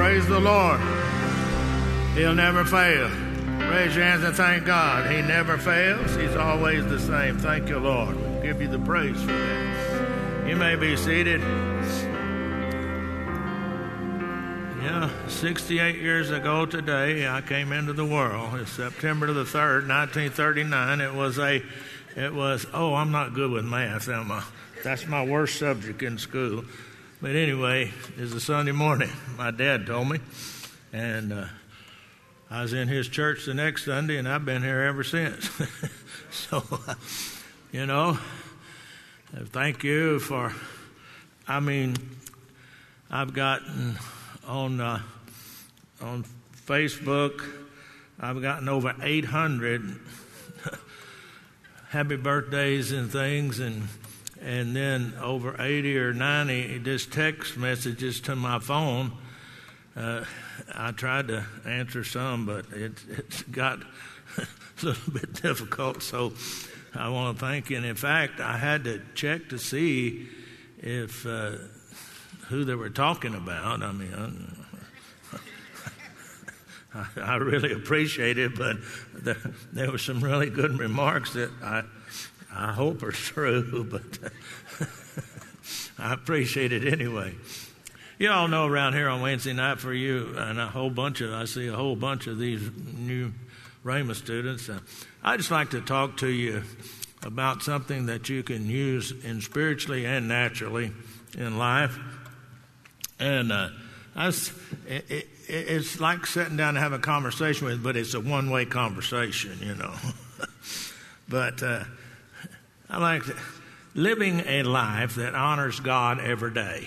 Praise the Lord. He'll never fail. Raise your hands and thank God. He never fails. He's always the same. Thank you, Lord. We'll give you the praise for that. You may be seated. 68 years ago today, I came into the world. It's September the 3rd, 1939. It was, I'm not good with math, am I? That's my worst subject in school. But anyway, it's a Sunday morning, my dad told me. And I was in his church the next Sunday, and I've been here ever since. So, thank you for, I've gotten on Facebook, I've gotten over 800 happy birthdays and things, and then over 80 or 90 just text messages to my phone. I tried to answer some, but it's got a little bit difficult, so I want to thank you. And in fact, I had to check to see if who they were talking about. I really appreciate it, but there were some really good remarks that I hope are true, but I appreciate it anyway. You all know around here on Wednesday night for you, and I see a whole bunch of these new Rhema students. I just like to talk to you about something that you can use in spiritually and naturally in life. And it's like sitting down and having a conversation with, but it's a one-way conversation, But I like living a life that honors God every day.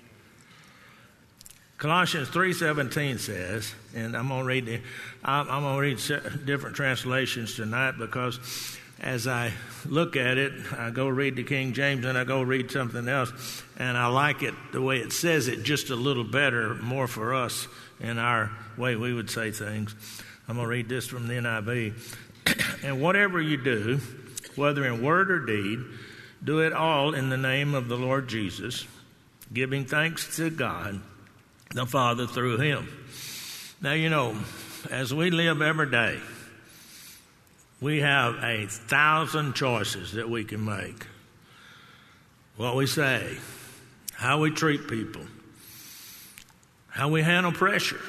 Colossians 3:17 says, and I'm going to read different translations tonight because as I look at it, I go read the King James and I go read something else, and I like it the way it says it just a little better, more for us in our way we would say things. I'm going to read this from the NIV. And whatever you do, whether in word or deed, do it all in the name of the Lord Jesus, giving thanks to God the Father through him. Now, as we live every day, we have 1,000 choices that we can make. What we say, how we treat people, how we handle pressure.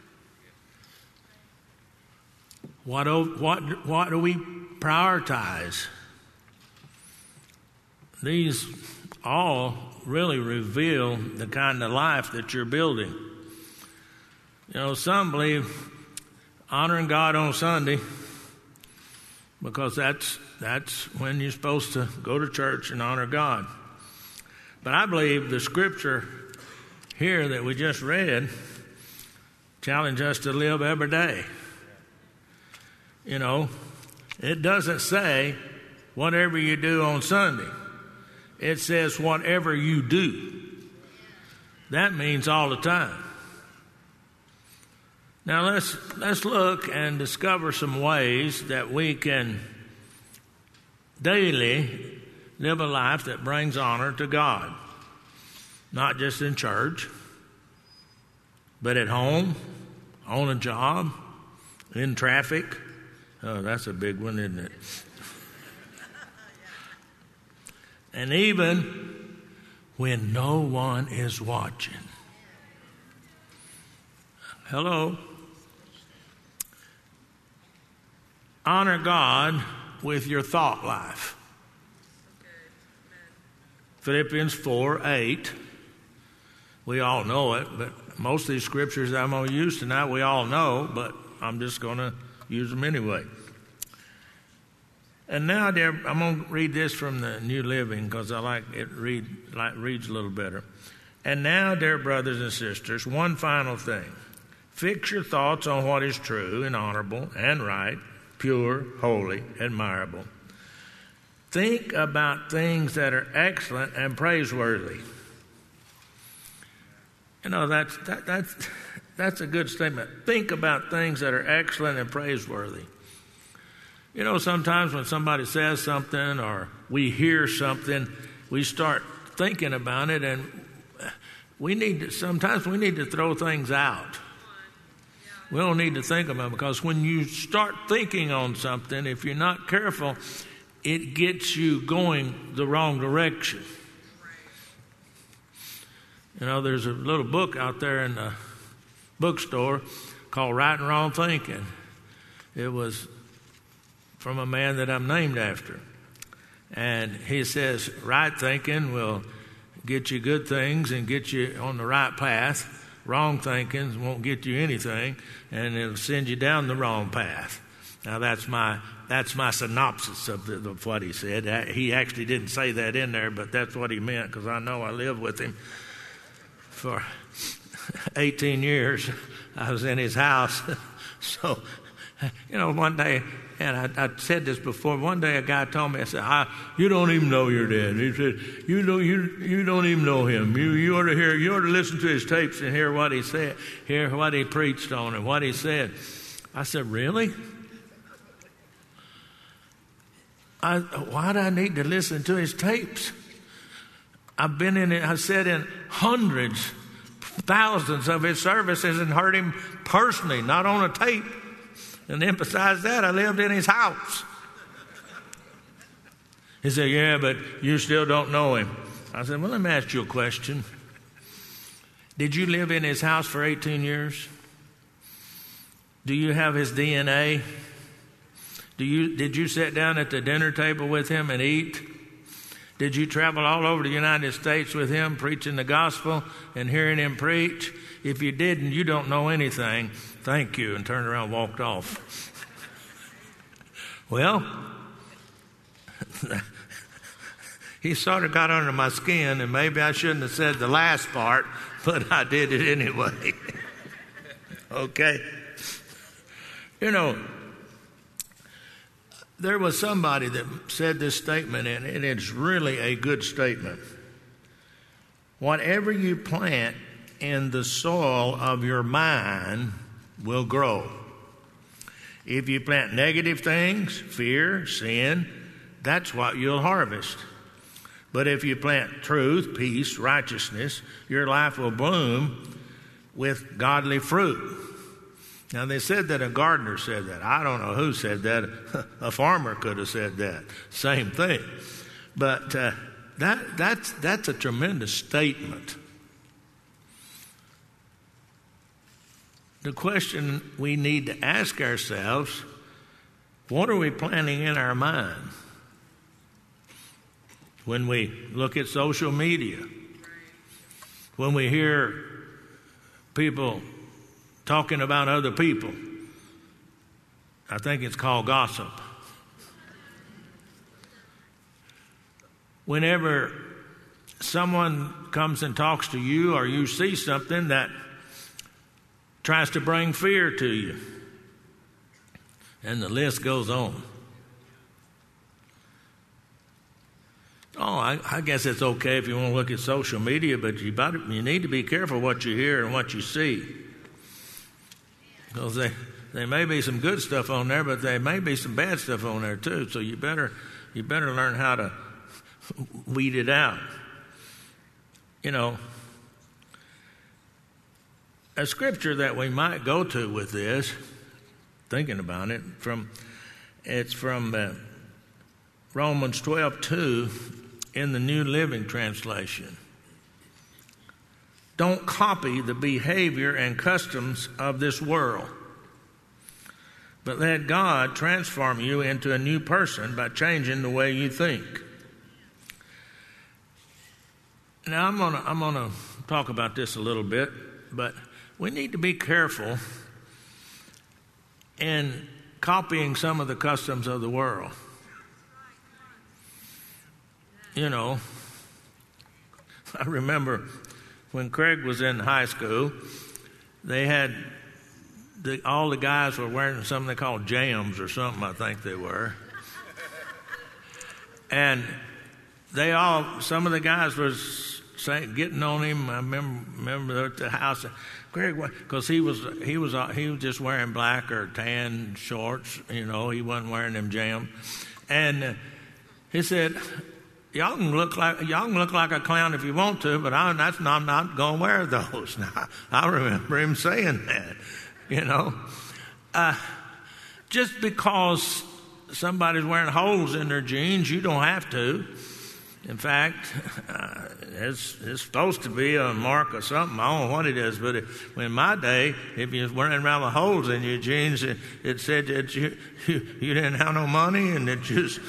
What do we prioritize? These all really reveal the kind of life that you're building. Some believe honoring God on Sunday because that's when you're supposed to go to church and honor God. But I believe the scripture here that we just read challenge us to live every day. It doesn't say whatever you do on Sunday. It says whatever you do. That means all the time. Now let's look and discover some ways that we can daily live a life that brings honor to God. Not just in church, but at home, on a job, in traffic. Oh, that's a big one, isn't it? And even when no one is watching. Hello? Honor God with your thought life. Philippians 4:8. We all know it, but most of these scriptures I'm going to use tonight, we all know, but I'm just going to use them anyway. And now, dear, I'm going to read this from the New Living because I like it reads a little better. And now, dear brothers and sisters, one final thing. Fix your thoughts on what is true and honorable and right, pure, holy, admirable. Think about things that are excellent and praiseworthy. That's a good statement. Think about things that are excellent and praiseworthy. Sometimes when somebody says something or we hear something, we start thinking about it, and sometimes we need to throw things out. We don't need to think about it, because when you start thinking on something, if you're not careful, it gets you going the wrong direction. You know, there's a little book out there in the bookstore called Right and Wrong Thinking. It was from a man that I'm named after. And he says, right thinking will get you good things and get you on the right path. Wrong thinking won't get you anything, and it'll send you down the wrong path. Now, that's my synopsis of what he said. He actually didn't say that in there, but that's what he meant, because I know I lived with him for 18 years. I was in his house. So, you know, one day, and I said this before, one day a guy told me, I said, you don't even know your dad. He said, you don't even know him. You ought to listen to his tapes and hear what he said, hear what he preached on and what he said. I said, really? Why do I need to listen to his tapes? I sat in hundreds, thousands of his services and heard him personally, not on a tape. And emphasize that, I lived in his house. He said, yeah, but you still don't know him. I said, well, let me ask you a question. Did you live in his house for 18 years? Do you have his DNA? Did you sit down at the dinner table with him and eat? Did you travel all over the United States with him, preaching the gospel and hearing him preach? If you didn't, you don't know anything. Thank you, and turned around and walked off. Well, he sort of got under my skin, and maybe I shouldn't have said the last part, but I did it anyway. Okay? You know, there was somebody that said this statement, and it's really a good statement. Whatever you plant in the soil of your mind will grow. If you plant negative things, fear, sin, that's what you'll harvest. But if you plant truth, peace, righteousness, your life will bloom with godly fruit. Now, they said that a gardener said that. I don't know who said that. A farmer could have said that. Same thing. But that's a tremendous statement. The question we need to ask ourselves, what are we planting in our mind? When we look at social media, when we hear people talking about other people, I think it's called gossip. Whenever someone comes and talks to you, or you see something that tries to bring fear to you, and the list goes on. Oh, I guess it's okay if you want to look at social media, but you need to be careful what you hear and what you see. Because there may be some good stuff on there, but there may be some bad stuff on there too. So you better learn how to weed it out. You know, a scripture that we might go to with this, thinking about it, it's from Romans 12:2 in the New Living Translation. Don't copy the behavior and customs of this world, but let God transform you into a new person by changing the way you think. Now, I'm gonna talk about this a little bit, but we need to be careful in copying some of the customs of the world. You know, I remember when Craig was in high school, they had all the guys were wearing something they called jams or something, I think they were. And some of the guys was getting on him. I remember at the house, Craig, because he was just wearing black or tan shorts. You know, he wasn't wearing them jams. And he said, Y'all can look like a clown if you want to, but I'm not going to wear those. Now, I remember him saying that, you know. Just because somebody's wearing holes in their jeans, you don't have to. In fact, it's supposed to be a mark or something. I don't know what it is, but in my day, if you was wearing around with holes in your jeans, it said that you didn't have no money, and it just...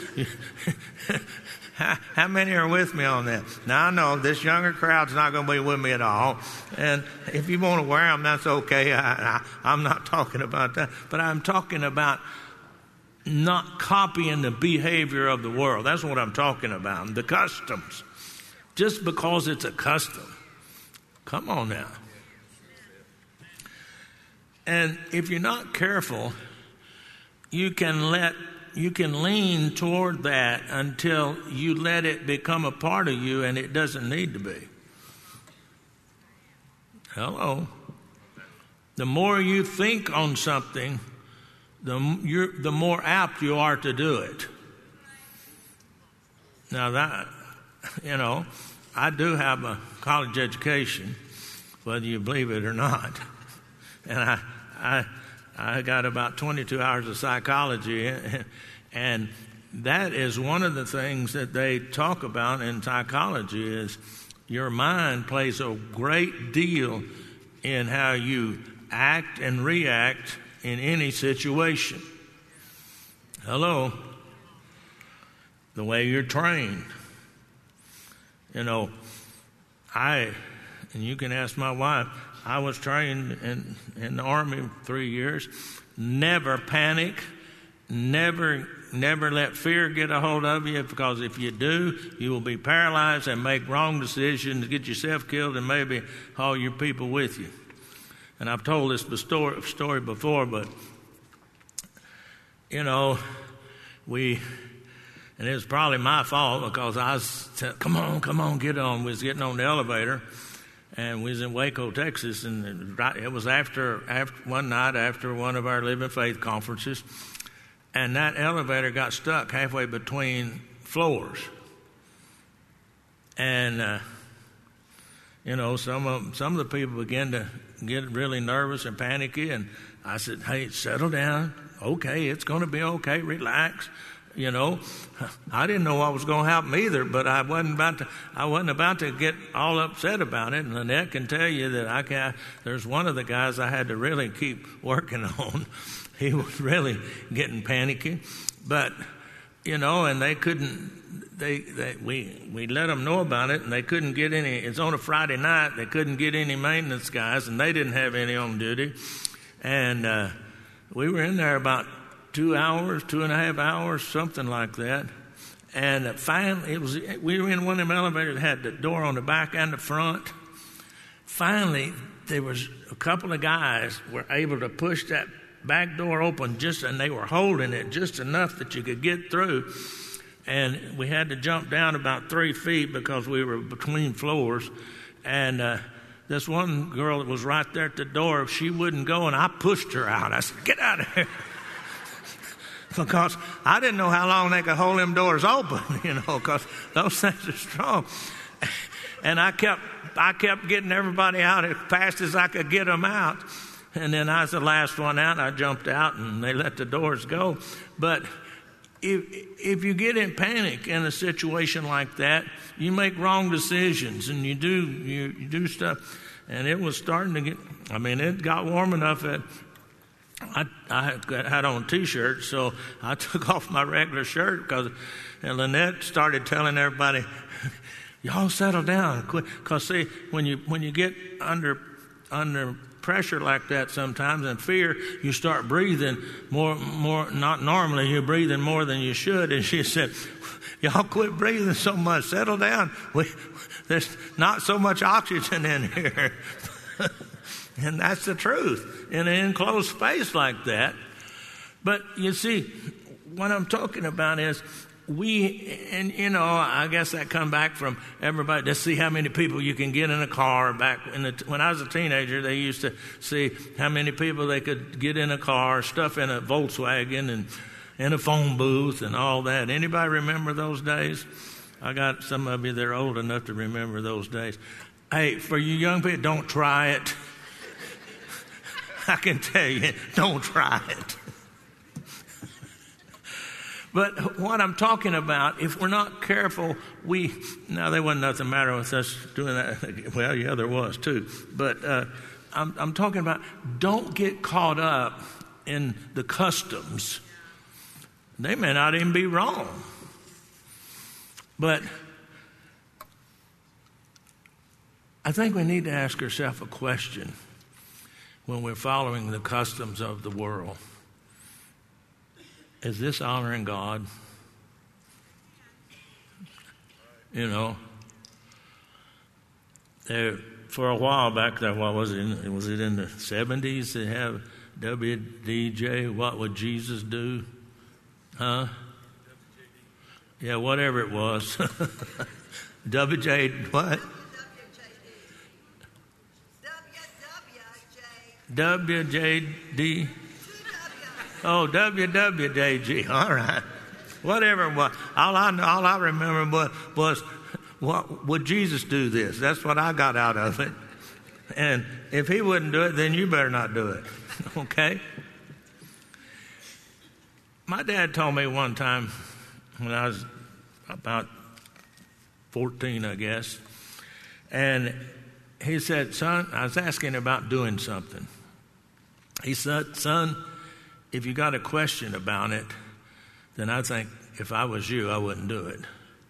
How many are with me on that? Now, I know this younger crowd's not going to be with me at all. And if you want to wear them, that's okay. I'm not talking about that. But I'm talking about not copying the behavior of the world. That's what I'm talking about. The customs. Just because it's a custom. Come on now. And if you're not careful, you can lean toward that until you let it become a part of you, and it doesn't need to be. Hello. The more you think on something, the more apt you are to do it. Now that, you know, I do have a college education, whether you believe it or not. And I got about 22 hours of psychology, and that is one of the things that they talk about in psychology is your mind plays a great deal in how you act and react in any situation. Hello? The way you're trained. You know, and you can ask my wife, I was trained in the Army 3 years. Never panic. Never let fear get a hold of you, because if you do, you will be paralyzed and make wrong decisions, get yourself killed, and maybe all your people with you. And I've told this story before, but, you know, and it was probably my fault, because I was come on, get on. We was getting on the elevator, and we was in Waco, Texas, and it was after one night after one of our Living Faith conferences, and that elevator got stuck halfway between floors. And, you know, some of the people began to get really nervous and panicky, and I said, hey, settle down. Okay, it's going to be okay. Relax. You know, I didn't know what was going to happen either, but I wasn't about to get all upset about it. And Lynette can tell you that there's one of the guys I had to really keep working on. He was really getting panicky, but, you know, and they couldn't, we let them know about it, and they couldn't get any. It's on a Friday night. They couldn't get any maintenance guys, and they didn't have any on duty. And we were in there about 2 hours, 2.5 hours, something like that. And finally, we were in one of them elevators that had the door on the back and the front. Finally, there was a couple of guys were able to push that back door open and they were holding it just enough that you could get through. And we had to jump down about 3 feet because we were between floors. And this one girl that was right there at the door, she wouldn't go, and I pushed her out. I said, get out of here. Because I didn't know how long they could hold them doors open, you know, because those things are strong. And I kept getting everybody out as fast as I could get them out. And then I was the last one out, and I jumped out, and they let the doors go. But if you get in panic in a situation like that, you make wrong decisions, and you do stuff. And it was starting to it got warm enough that I had on a T-shirt, so I took off my regular shirt and Lynette started telling everybody, y'all settle down, because see, when you get under pressure like that sometimes and fear, you start breathing more. Not normally, you're breathing more than you should. And she said, y'all quit breathing so much, settle down. There's not so much oxygen in here. And that's the truth in an enclosed space like that. But you see, what I'm talking about is I guess that come back from everybody to see how many people you can get in a car. When I was a teenager, they used to see how many people they could get in a car, stuff in a Volkswagen and in a phone booth and all that. Anybody remember those days? I got some of you that are old enough to remember those days. Hey, for you young people, don't try it. I can tell you, don't try it. But what I'm talking about, if we're not careful, there wasn't nothing matter with us doing that. Well, yeah, there was too. But I'm talking about, don't get caught up in the customs. They may not even be wrong. But I think we need to ask ourselves a question when we're following the customs of the world. Is this honoring God? You know, for a while back there, what was it? Was it in the 70s? They have WDJ, What Would Jesus Do? Huh? Yeah, whatever it was. WJ, what? WJD. Oh, WWJG. All right. Whatever it was. All I remember was, what would Jesus do this? That's what I got out of it. And if he wouldn't do it, then you better not do it. Okay? My dad told me one time when I was about 14, I guess, and he said, son, I was asking about doing something. He said, son, if you got a question about it, then I think if I was you, I wouldn't do it.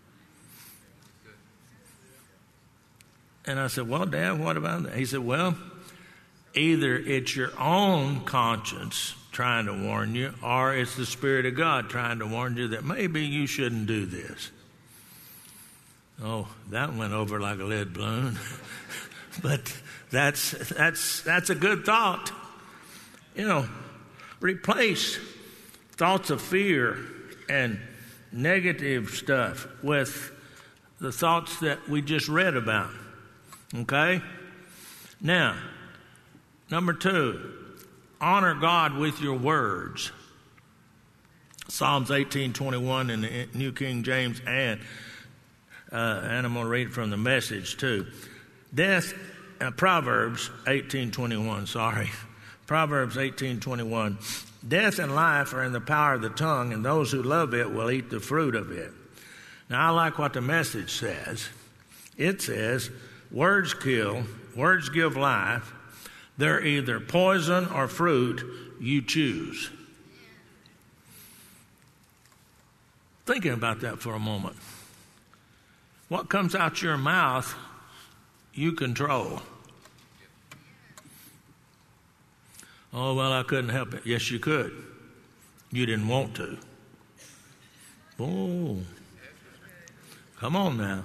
And I said, well, Dad, what about that? He said, well, either it's your own conscience trying to warn you, or it's the Spirit of God trying to warn you that maybe you shouldn't do this. Oh, that went over like a lead balloon. But that's a good thought. You know, replace thoughts of fear and negative stuff with the thoughts that we just read about. Okay? Now, number 2, honor God with your words. Psalms 18:21 in the New King James, and I'm going to read from the Message too. Proverbs 18:21. Proverbs 18:21. Death and life are in the power of the tongue, and those who love it will eat the fruit of it. Now, I like what the Message says. It says, words kill, words give life. They're either poison or fruit, you choose. Thinking about that for a moment. What comes out your mouth, you control. Oh, well, I couldn't help it. Yes, you could. You didn't want to. Oh, come on now.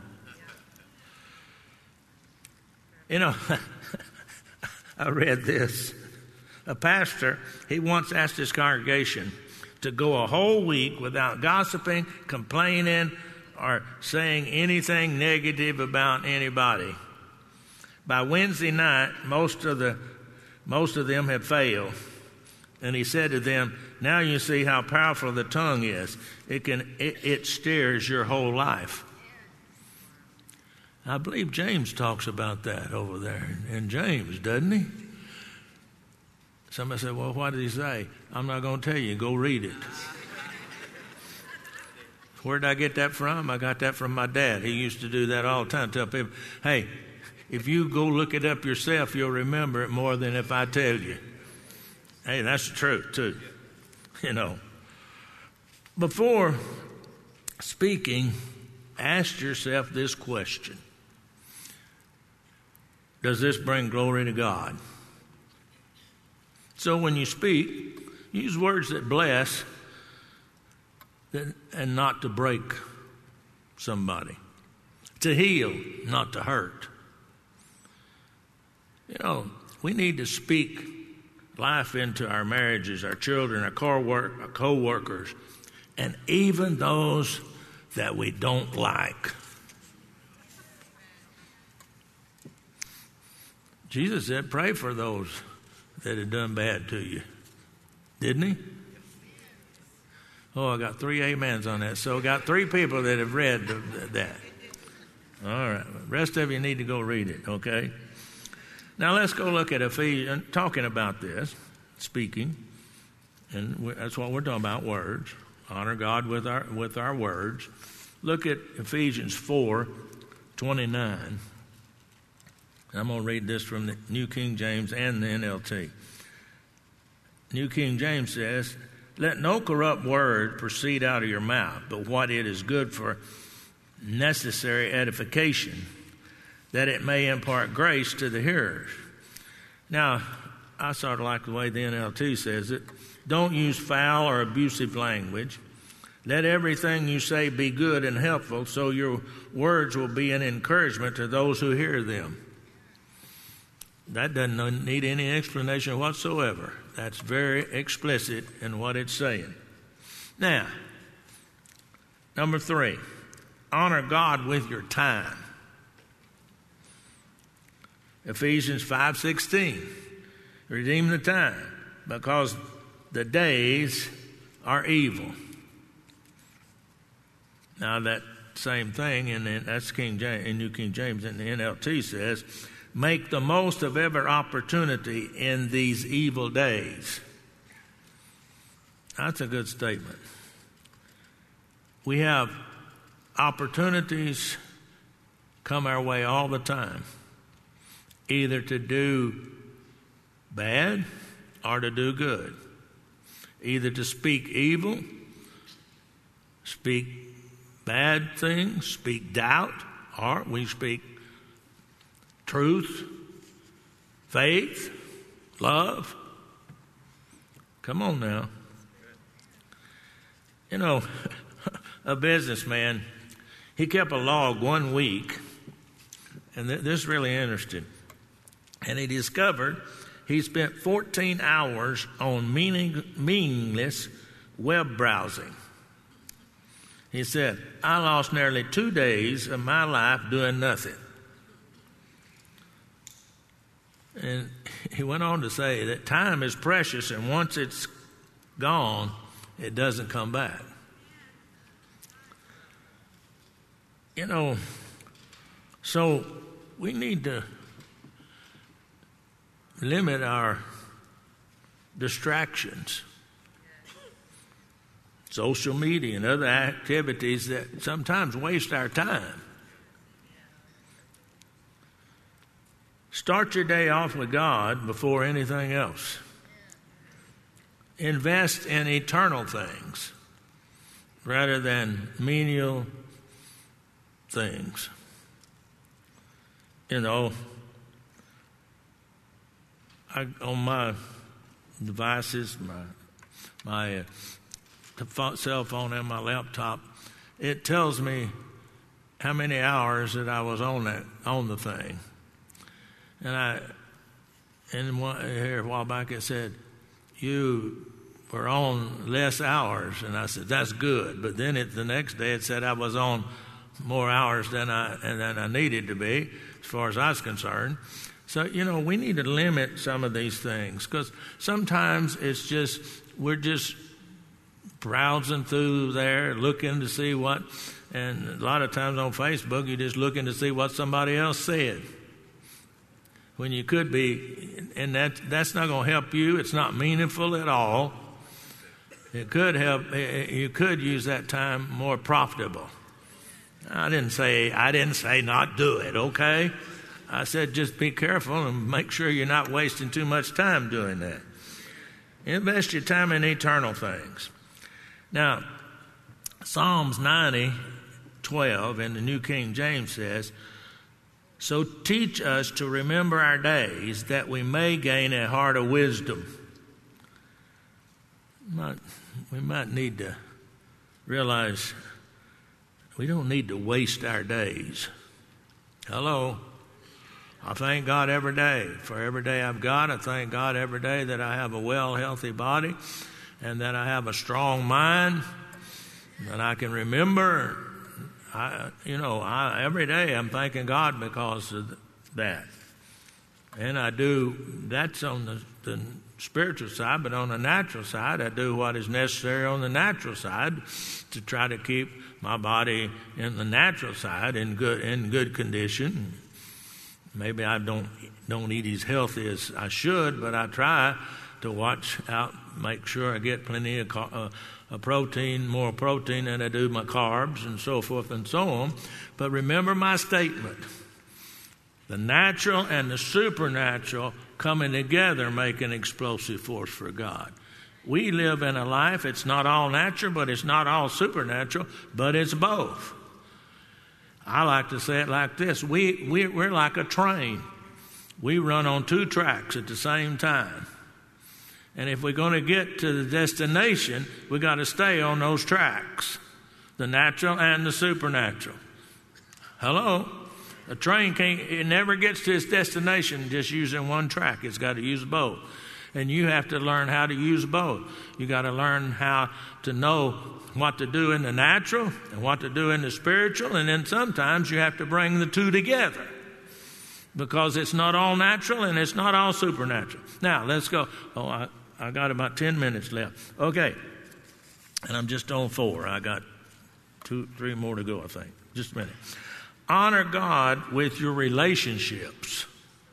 You know, I read this. A pastor, he once asked his congregation to go a whole week without gossiping, complaining, or saying anything negative about anybody. By Wednesday night, most of them had failed. And he said to them, now you see how powerful the tongue is. It steers your whole life. I believe James talks about that over there in James, doesn't he? Somebody said, well, what did he say? I'm not going to tell you. Go read it. Where did I get that from? I got that from my dad. He used to do that all the time. Tell people, hey, if you go look it up yourself, you'll remember it more than if I tell you. Hey, that's the truth, too. You know. Before speaking, ask yourself this question. Does this bring glory to God? So when you speak, use words that bless and not to break somebody. To heal, not to hurt. You know, we need to speak life into our marriages, our children, our co-workers, and even those that we don't like. Jesus said, pray for those that have done bad to you. Didn't he? Oh, I got 3 amens on that. So I got 3 people that have read that. All right. The rest of you need to go read it, okay? Now let's go look at Ephesians, talking about this, speaking. And that's what we're talking about, words. Honor God with our words. Look at Ephesians 4:29. I'm going to read this from the New King James and the NLT. New King James says, "Let no corrupt word proceed out of your mouth, but what it is good for necessary edification, that it may impart grace to the hearers." Now, I sort of like the way the NLT says it. Don't use foul or abusive language. Let everything you say be good and helpful, so your words will be an encouragement to those who hear them. That doesn't need any explanation whatsoever. That's very explicit in what it's saying. Now, number 3, honor God with your time. Ephesians 5:16, redeem the time, because the days are evil. Now that same thing, and that's King James, in New King James, and the NLT says, make the most of every opportunity in these evil days. That's a good statement. We have opportunities come our way all the time, either to do bad or to do good. Either to speak evil, speak bad things, speak doubt, or we speak truth, faith, love. Come on now. You know, a businessman, he kept a log 1 week, and this is really interesting. And he discovered he spent 14 hours on meaningless web browsing. He said, I lost nearly 2 days of my life doing nothing. And he went on to say that time is precious, and once it's gone, it doesn't come back. You know, so we need to limit our distractions, social media and other activities that sometimes waste our time. Start your day off with God before anything else. Invest in eternal things rather than menial things. You know, on my devices, my cell phone and my laptop, it tells me how many hours that I was on the thing. And here a while back it said, you were on less hours, and I said that's good. But then the next day it said I was on more hours than I needed to be, as far as I was concerned. So, you know, we need to limit some of these things, because sometimes it's just, we're just browsing through there, looking to see what, and a lot of times on Facebook, you're just looking to see what somebody else said. When you could be, and that's not going to help you. It's not meaningful at all. It could help, you could use that time more profitable. I didn't say not do it, okay? I said just be careful and make sure you're not wasting too much time doing that. Invest your time in eternal things. Now, Psalms 90:12 in the New King James says, so teach us to remember our days, that we may gain a heart of wisdom. We might need to realize we don't need to waste our days. Hello? I thank God every day for every day I've got. I thank God every day that I have a well, healthy body, and that I have a strong mind, that I can remember. Every day I'm thanking God because of that. And I do, that's on the spiritual side, but on the natural side, I do what is necessary on the natural side to try to keep my body in the natural side in good condition. Maybe I don't eat as healthy as I should, but I try to watch out, make sure I get plenty of protein, more protein than I do my carbs, and so forth and so on. But remember my statement: the natural and the supernatural coming together make an explosive force for God. We live in a life, it's not all natural, but it's not all supernatural, but it's both. I like to say it like this: we're like a train. We run on two tracks at the same time. And if we're going to get to the destination, we got to stay on those tracks, the natural and the supernatural. Hello? A train it never gets to its destination just using one track. It's got to use both. And you have to learn how to use both. You got to learn how to know what to do in the natural and what to do in the spiritual. And then sometimes you have to bring the two together, because it's not all natural and it's not all supernatural. Now, let's go. Oh, I got about 10 minutes left. Okay. And I'm just on 4. I got 3 more to go, I think. Just a minute. Honor God with your relationships.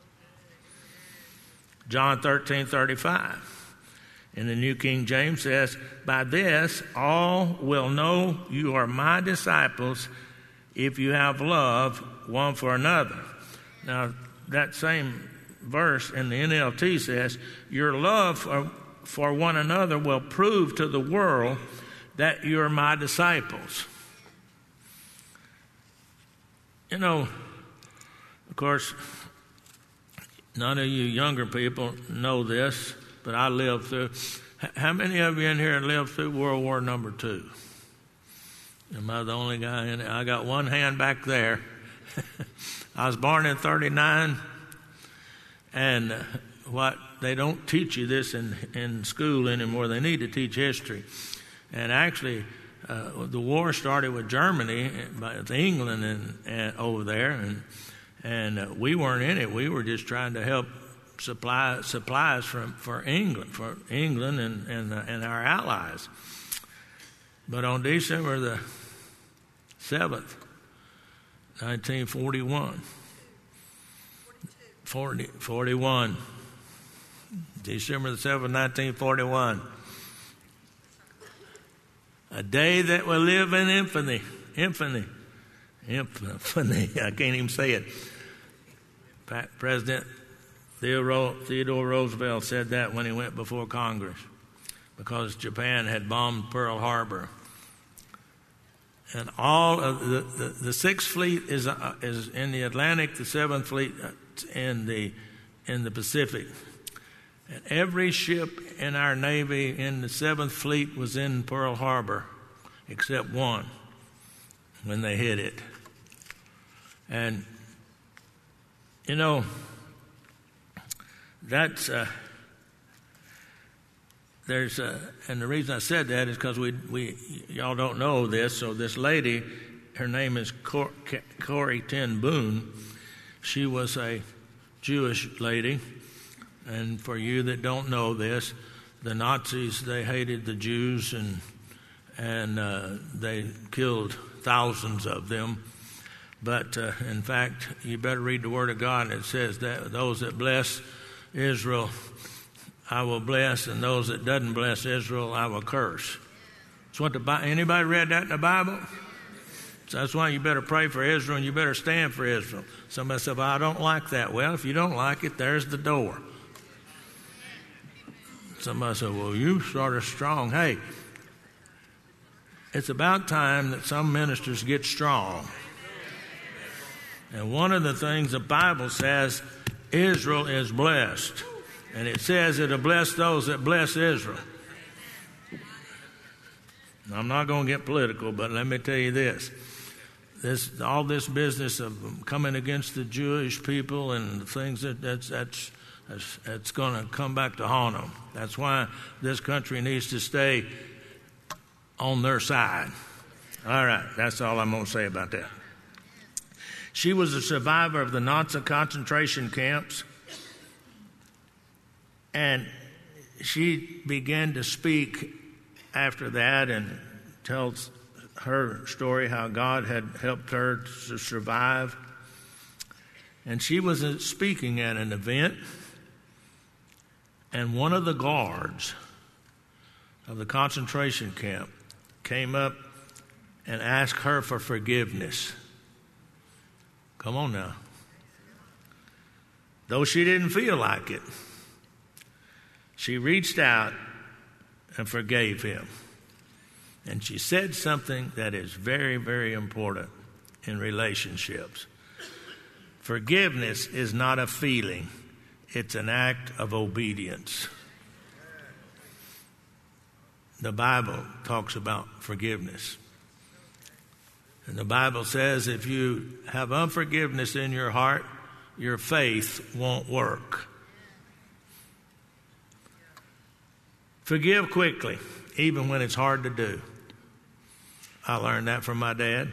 John 13:35. In the New King James says, by this all will know you are my disciples if you have love one for another. Now, that same verse in the NLT says, your love for one another will prove to the world that you're my disciples. You know, of course, none of you younger people know this, but I lived through. How many of you in here lived through World War II? Am I the only guy in it? I got one hand back there. I was born in 1939, and what they don't teach you this in school anymore. They need to teach history. And actually, the war started with Germany, with England and over there, and we weren't in it. We were just trying to help supplies for England and our allies. But on December the 7th, 1941. 41. December the 7th, 1941. A day that will live in infamy. Infamy. I can't even say it. President Theodore Roosevelt said that when he went before Congress, because Japan had bombed Pearl Harbor. And all of the Sixth Fleet is in the Atlantic, the Seventh Fleet in the Pacific. And every ship in our Navy in the Seventh Fleet was in Pearl Harbor, except one when they hit it. And you know, that's and the reason I said that is because we y'all don't know this. So this lady, her name is Corrie ten Boom. She was a Jewish lady, and for you that don't know this, the Nazis, they hated the Jews, and they killed thousands of them. But in fact, you better read the Word of God. It says that those that bless Israel, I will bless, and those that doesn't bless Israel, I will curse. That's what anybody read that in the Bible? So that's why you better pray for Israel, and you better stand for Israel. Somebody said, well, I don't like that. Well, if you don't like it, there's the door. Somebody said, well, you sort of strong. Hey, it's about time that some ministers get strong. And one of the things the Bible says, Israel is blessed. And it says it'll bless those that bless Israel. Now, I'm not going to get political, but let me tell you this. All this business of coming against the Jewish people and things, that's going to come back to haunt them. That's why this country needs to stay on their side. All right, that's all I'm going to say about that. She was a survivor of the Nazi concentration camps, and she began to speak after that and tells her story, how God had helped her to survive. And she was speaking at an event, and one of the guards of the concentration camp came up and asked her for forgiveness. Come on now. Though she didn't feel like it, she reached out and forgave him. And she said something that is very, very important in relationships. Forgiveness is not a feeling. It's an act of obedience. The Bible talks about forgiveness. And the Bible says if you have unforgiveness in your heart, your faith won't work. Forgive quickly, even when it's hard to do. I learned that from my dad.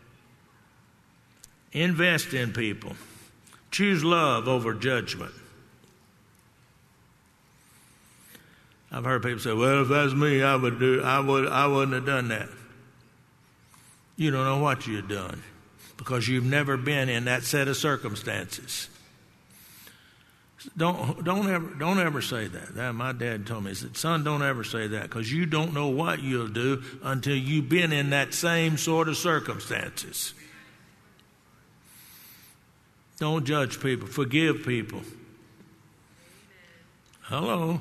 Invest in people. Choose love over judgment. I've heard people say, well, if that's me, I wouldn't have done that. You don't know what you've done because you've never been in that set of circumstances. Don't ever say that. My dad told me, he said, son, don't ever say that because you don't know what you'll do until you've been in that same sort of circumstances. Don't judge people. Forgive people. Hello.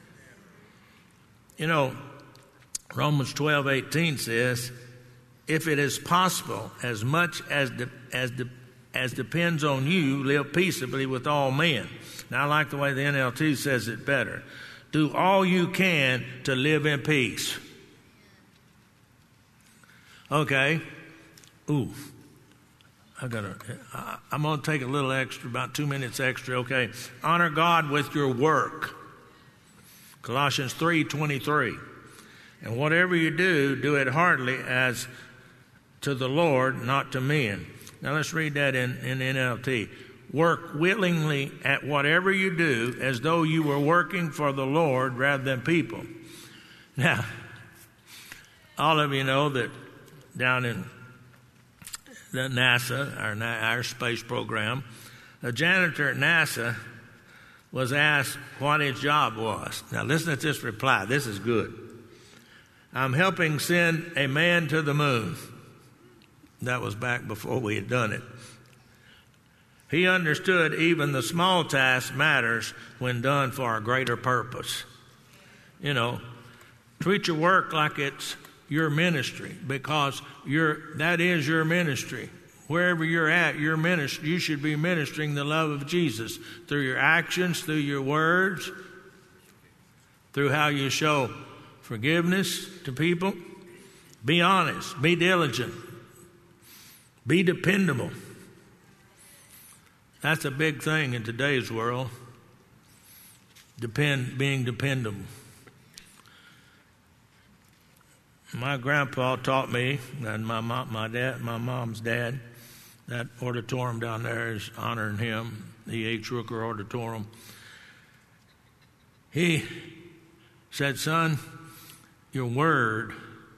You know, Romans 12:18 says, if it is possible, as much as depends on you, live peaceably with all men. Now, I like the way the NLT says it better. Do all you can to live in peace. Okay. I'm going to take a little extra, about 2 minutes extra. Okay. Honor God with your work. Colossians 3:23. And whatever you do, do it heartily as to the Lord, not to men. Now let's read that in NLT. Work willingly at whatever you do as though you were working for the Lord rather than people. Now, all of you know that down in the NASA, our space program, a janitor at NASA was asked what his job was. Now listen to this reply. This is good. I'm helping send a man to the moon. That was back before we had done it. He understood even the small task matters when done for a greater purpose. You know, treat your work like it's your ministry because that is your ministry. Wherever you're at, you should be ministering the love of Jesus through your actions, through your words, through how you show forgiveness to people. Be honest, be diligent, be dependable. That's a big thing in today's world. Being dependable. My grandpa taught me, and my mom's dad, that auditorium down there is honoring him, the H. Rooker Auditorium. He said, son, your word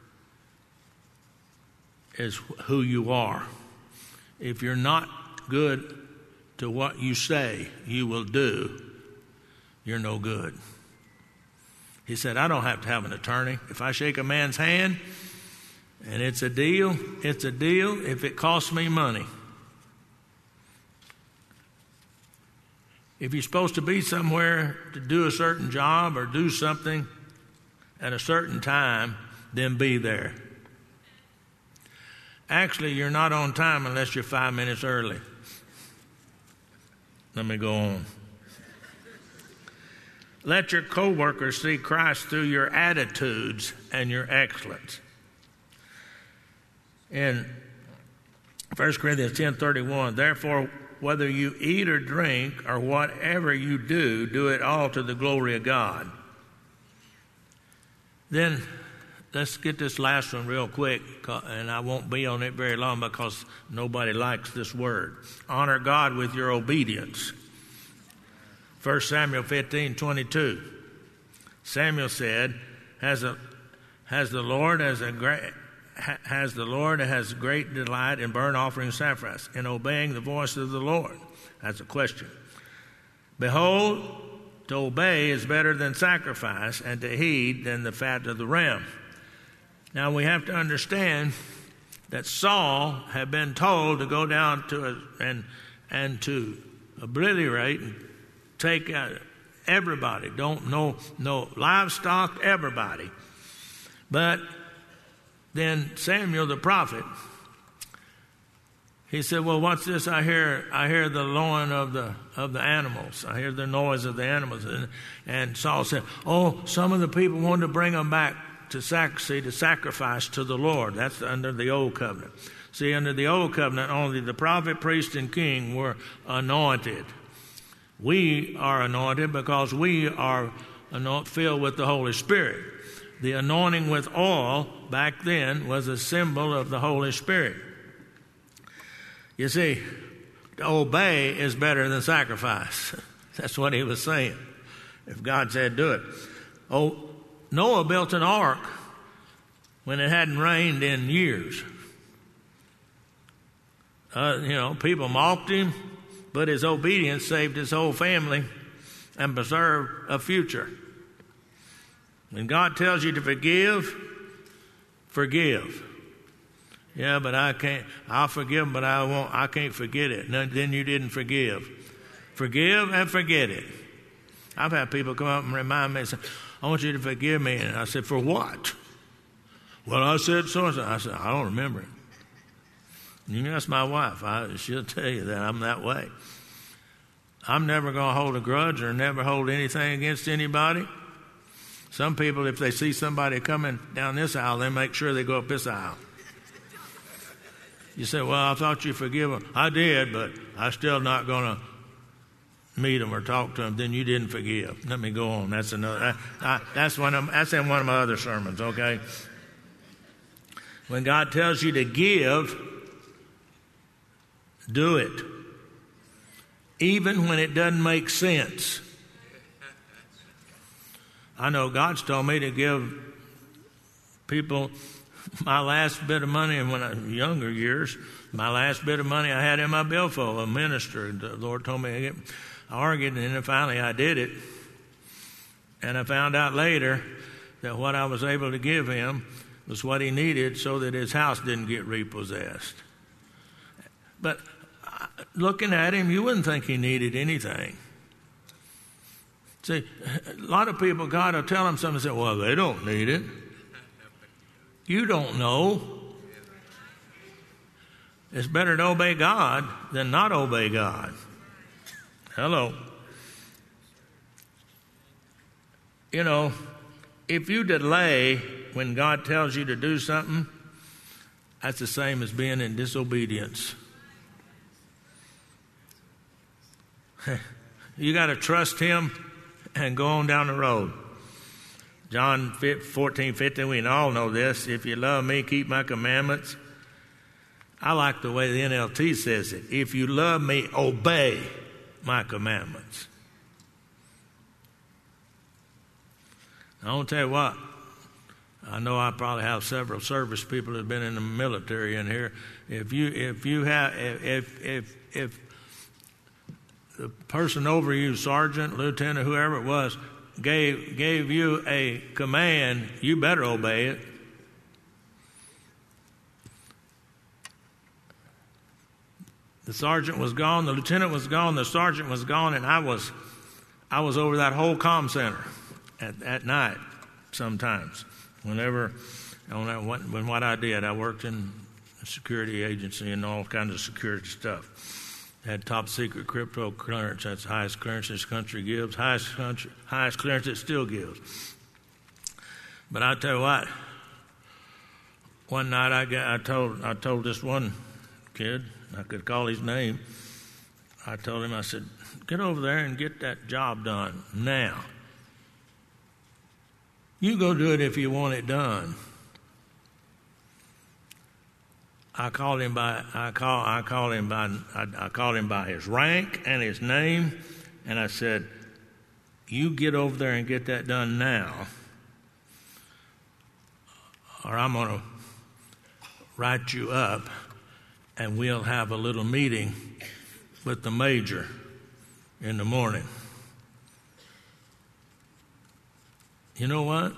is who you are. If you're not good to what you say you will do, you're no good. He said, I don't have to have an attorney. If I shake a man's hand and it's a deal, it's a deal if it costs me money. If you're supposed to be somewhere to do a certain job or do something at a certain time, then be there. Actually, you're not on time unless you're 5 minutes early. Let me go on. Let your co-workers see Christ through your attitudes and your excellence. In 1 Corinthians 10:31, therefore, whether you eat or drink or whatever you do, do it all to the glory of God. Then let's get this last one real quick, and I won't be on it very long because nobody likes this word. Honor God with your obedience. 1 Samuel 15:22. Samuel said, has the Lord great delight in burnt offering and sacrifice, in obeying the voice of the Lord? That's a question. Behold, to obey is better than sacrifice, and to heed than the fat of the ram. Now we have to understand that Saul had been told to go down to and to obliterate and take out everybody. No livestock, everybody. But then Samuel the prophet, he said, well, what's this? I hear the lowing of the animals. I hear the noise of the animals. And Saul said, oh, some of the people wanted to bring them back to sacrifice to the Lord. That's under the old covenant. See, under the old covenant, only the prophet, priest, and king were anointed. We are anointed because we are filled with the Holy Spirit. The anointing with oil back then was a symbol of the Holy Spirit. You see, to obey is better than sacrifice. That's what he was saying. If God said do it. Oh, Noah built an ark when it hadn't rained in years. People mocked him, but his obedience saved his whole family and preserved a future. When God tells you to forgive, forgive. Yeah, but I can't. I'll forgive them, but I can't forget it. No, then you didn't forgive. Forgive and forget it. I've had people come up and remind me and say, I want you to forgive me. And I said, for what? Well, I said so. I said, I don't remember it. You can ask my wife. She'll tell you that I'm that way. I'm never going to hold a grudge or never hold anything against anybody. Some people, if they see somebody coming down this aisle, they make sure they go up this aisle. You say, well, I thought you forgive them. I did, but I'm still not going to meet them or talk to them. Then you didn't forgive. Let me go on. That's another. That's in one of my other sermons, okay? When God tells you to give, do it. Even when it doesn't make sense. I know God's told me to give people my last bit of money, and when I was younger years, my last bit of money I had in my billfold, a minister. The Lord told me, I argued, and then finally I did it. And I found out later that what I was able to give him was what he needed so that his house didn't get repossessed. But looking at him, you wouldn't think he needed anything. See, a lot of people, God will tell them something and say, well, they don't need it. You don't know. It's better to obey God than not obey God. Hello. If you delay when God tells you to do something, that's the same as being in disobedience. You got to trust him and go on down the road. John 14:15, we all know this. If you love me, keep my commandments. I like the way the NLT says it. If you love me, obey my commandments. I want to tell you what. I know I probably have several service people that have been in the military in here. If the person over you, sergeant, lieutenant, whoever it was, gave you a command, you better obey it. The sergeant was gone, the lieutenant was gone, the sergeant was gone, and I was over that whole comm center at night sometimes. When what I did, I worked in a security agency and all kinds of security stuff. Had top secret crypto clearance. That's the highest clearance this country gives. Highest clearance it still gives. But I tell you what. One night I told this one kid, I could call his name. I told him, I said, get over there and get that job done now. You go do it if you want it done. I called him by his rank and his name, and I said, you get over there and get that done now, or I'm going to write you up and we'll have a little meeting with the major in the morning. You know what?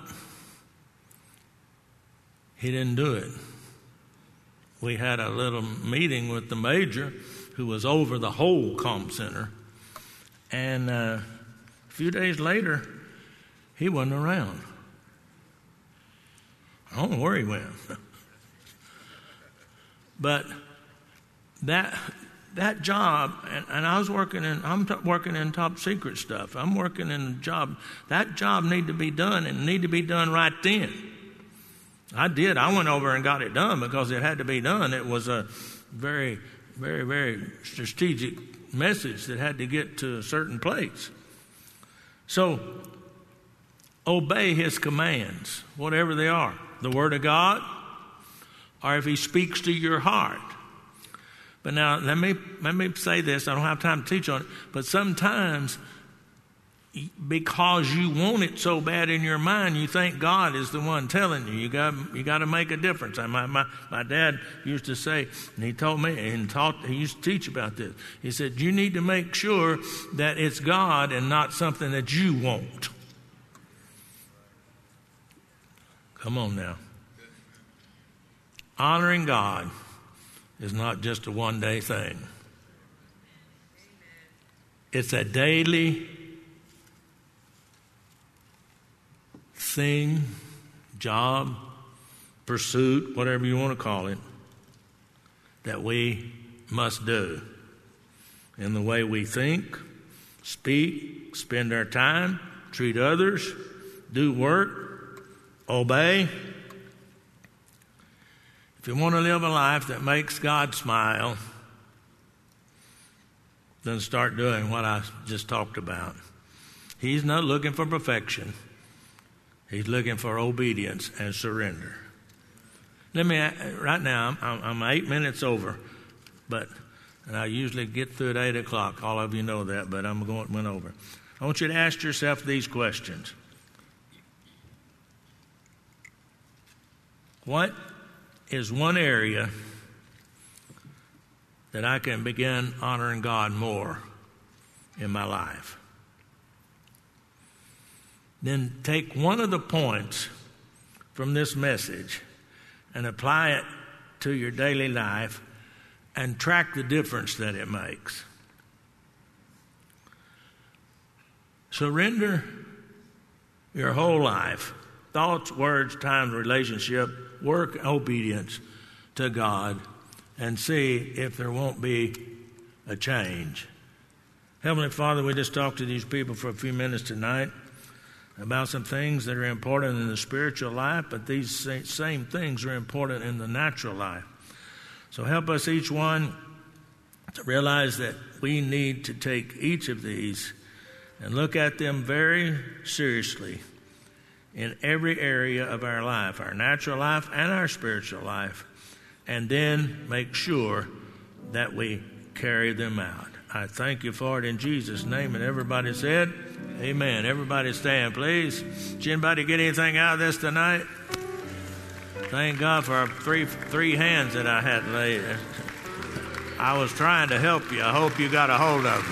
He didn't do it. We had a little meeting with the major who was over the whole comm center. And a few days later, he wasn't around. I don't know where he went. But that job, and I'm working in top secret stuff. I'm working in a job. That job need to be done, and need to be done right then. I did. I went over and got it done because it had to be done. It was a very, very, very strategic message that had to get to a certain place. So, obey his commands, whatever they are. The Word of God, or if he speaks to your heart. But now, let me say this. I don't have time to teach on it. But sometimes, because you want it so bad in your mind, you think God is the one telling you. You got to make a difference. My dad used to say, and he told me, and he used to teach about this. He said, you need to make sure that it's God and not something that you want. Come on now. Honoring God is not just a one-day thing. It's a daily thing, job, pursuit, whatever you want to call it, that we must do in the way we think, speak, spend our time, treat others, do work, obey. If you want to live a life that makes God smile, then start doing what I just talked about. He's not looking for perfection. He's looking for obedience and surrender. Right now, I'm 8 minutes over, and I usually get through at 8 o'clock. All of you know that, but went over. I want you to ask yourself these questions. What is one area that I can begin honoring God more in my life? Then take one of the points from this message and apply it to your daily life and track the difference that it makes. Surrender your whole life, thoughts, words, time, relationship, work, obedience to God, and see if there won't be a change. Heavenly Father, we just talked to these people for a few minutes tonight about some things that are important in the spiritual life, but these same things are important in the natural life. So help us each one to realize that we need to take each of these and look at them very seriously in every area of our life, our natural life and our spiritual life, and then make sure that we carry them out. I thank you for it in Jesus' name. And everybody said, amen. Everybody stand, please. Did anybody get anything out of this tonight? Thank God for three hands that I had laid. I was trying to help you. I hope you got a hold of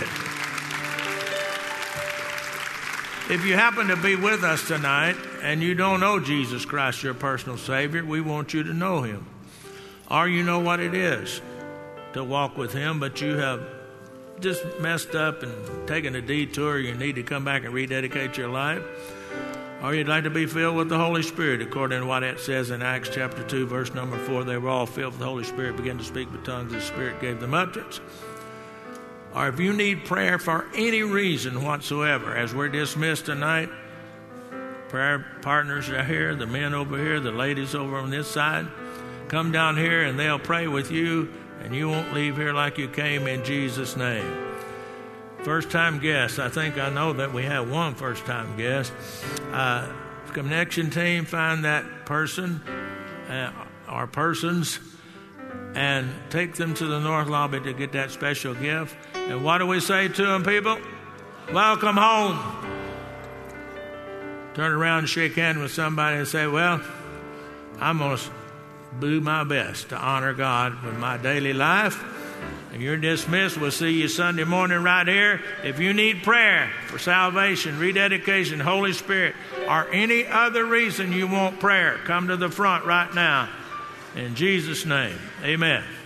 it. If you happen to be with us tonight and you don't know Jesus Christ, your personal Savior, we want you to know Him. Or you know what it is to walk with Him, but you have just messed up and taken a detour. You need to come back and rededicate your life. Or you'd like to be filled with the Holy Spirit, according to what it says in Acts chapter 2, verse number 4. They were all filled with the Holy Spirit, began to speak with tongues as the Spirit gave them utterance. Or if you need prayer for any reason whatsoever, as we're dismissed tonight, prayer partners are here, the men over here, the ladies over on this side. Come down here and they'll pray with you, and you won't leave here like you came, in Jesus' name. First-time guests, I think I know that we have one first-time guest. Connection team, find that person or persons and take them to the north lobby to get that special gift. And what do we say to them, people? Welcome home. turn around and shake hands with somebody and say, well, I'm going to do my best to honor God with my daily life. And you're dismissed. We'll see you Sunday morning right here. If you need prayer for salvation, rededication, Holy Spirit, or any other reason you want prayer, come to the front right now. In Jesus' name, amen.